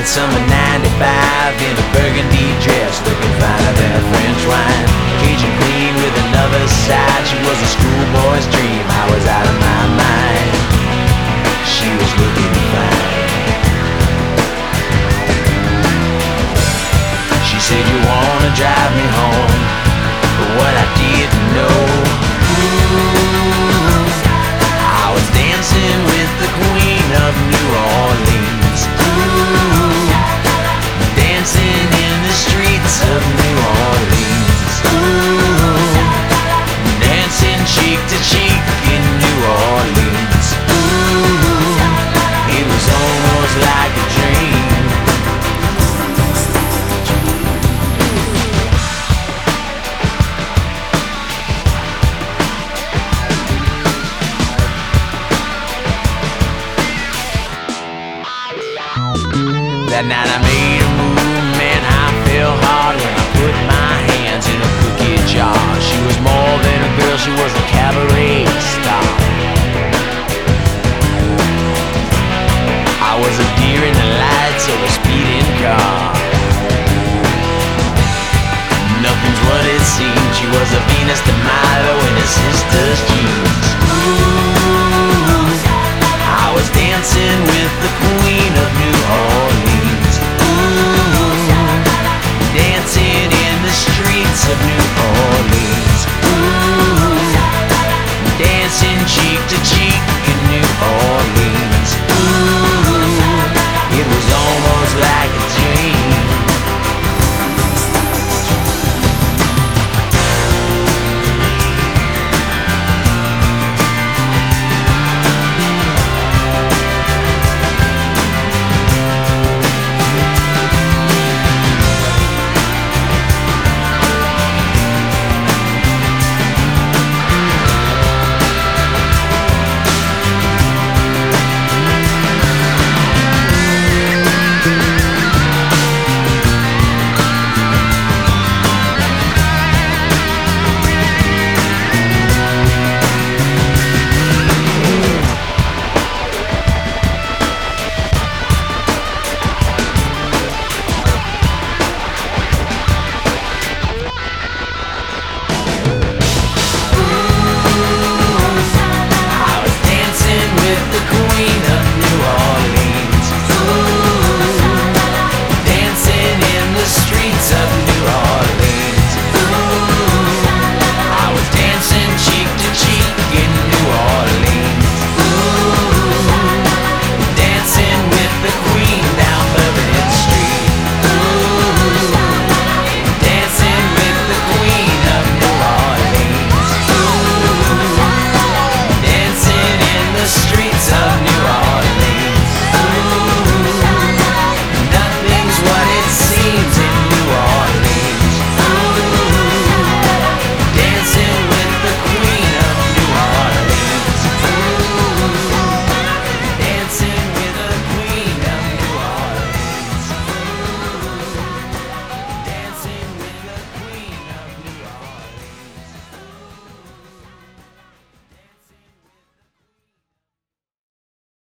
summer '95 in a burgundy dress, looking finer than a French wine. Cajun queen with another side, she was a schoolboy's dream. I was out of my mind. She was looking fine. She said, "You wanna drive me home?" But what I didn't know, ooh, I was dancing with the queen of New Orleans. Ooh, dancing in the streets of New Orleans. Ooh, dancing cheek to cheek in New Orleans. Ooh, it was almost like a dream. That night I made a move, man, I fell hard when I put my hands in a cookie jar. She was more than a girl, she was a cabaret star. I was a deer in the lights of a speeding car. Nothing's what it seemed, she was a Venus de Milo in her sister's jeans.